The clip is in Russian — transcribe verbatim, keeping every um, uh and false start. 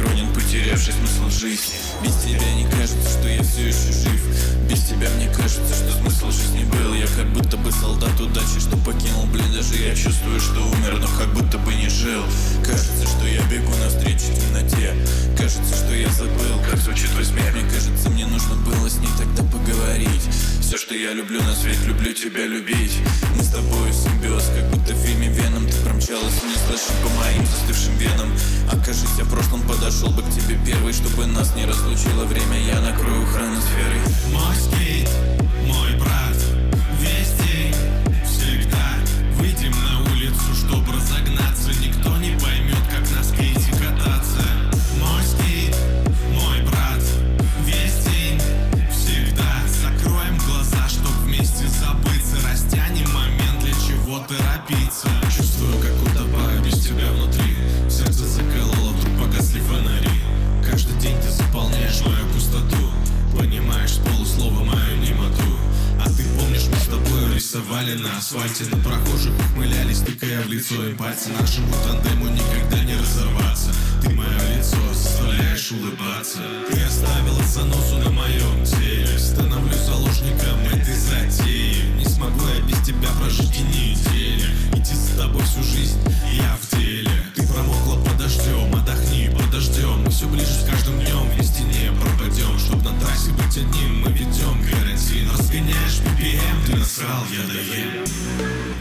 ронен, потерявший смысл в жизни. Без тебя не кажется, что я все еще жив. Без тебя мне кажется, что смысл жизни был. Я как будто бы солдат удачи, что покинул блиндаж. И я чувствую, что умер, но как будто бы не жил. Кажется, что я бегу навстречу темноте. Кажется, что я забыл, как звучит твой смех. Мне кажется, мне нужно было с ней тогда поговорить. Все, что я люблю на свете, люблю тебя любить. Мы с тобой симбиоз, как будто в фильме Веном. Ты промчалась и не слышишь по моим застывшим венам. Окажись, я в прошлом подошел бы к тебе первый, чтобы нас не разлучило время. Я накрою хроносферой. Мой скейт, мой брат, весь день, всегда. Выйдем на улицу, чтобы разогнаться. Никто не поймет, как на скейте кататься. Мой скейт, мой брат, весь день, всегда. Закроем глаза, чтоб вместе забыться. Растянем момент, для чего торопиться. Чувствую, как утопаю без тебя внутри. Сердце закололо, вдруг погасли фонари. Каждый день ты заполняешь мою пустоту. Понимаешь с полуслова мою немоту. А ты помнишь, мы с тобой рисовали на асфальте. На прохожих ухмылялись, тыкая в лицо им пальцы. Нашему тандему никогда не разорваться. Ты мое лицо заставляешь улыбаться. Ты оставила заносу на моем теле. Становлюсь заложником этой затеи. Не смогу я без тебя прожить и недели. Идти за тобой всю жизнь, я в деле. Ты промокла под дождем, отдохни, подождем. Мы все ближе с каждым днем, вместе не пропадем. Чтоб на трассе быть одним, мы ведем карантин. Разгоняешь би пи эм, ты насрал, я доем.